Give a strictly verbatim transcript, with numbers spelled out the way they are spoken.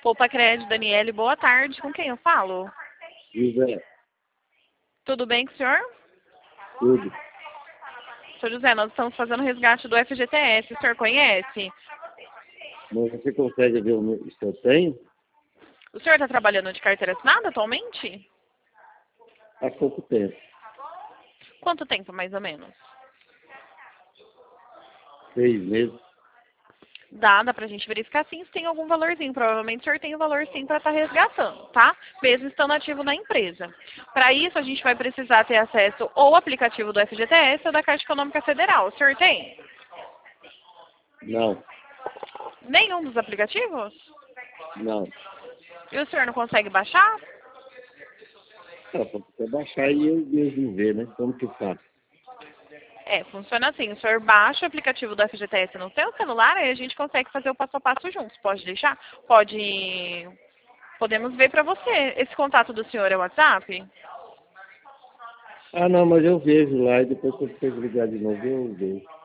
Poupa Crédito, Daniele, boa tarde. Com quem eu falo? José, Tudo bem com o senhor? tudo. Senhor José, nós estamos fazendo resgate do F G T S. O senhor conhece? Mas você consegue ver o meu- se eu tenho? O senhor está trabalhando de carteira assinada atualmente? Há pouco tempo. Quanto tempo, mais ou menos? Seis meses. Dá, dá pra gente verificar sim se tem algum valorzinho. Provavelmente o senhor tem o valor sim para estar resgatando, tá? Mesmo estando ativo na empresa. Para isso, a gente vai precisar ter acesso ou ao aplicativo do F G T S ou da Caixa Econômica Federal. O senhor tem? Não, Nenhum dos aplicativos? não. E o senhor não consegue baixar? Ah, só precisa baixar e eu mesmo ver, né? Como que faz? É, funciona assim. O senhor baixa o aplicativo do F G T S no seu celular e a gente consegue fazer o passo a passo juntos. Pode deixar? Pode. Podemos ver para você. Esse contato do senhor é o WhatsApp? Ah, não, mas eu vejo lá e depois quando você ligar de novo eu vejo.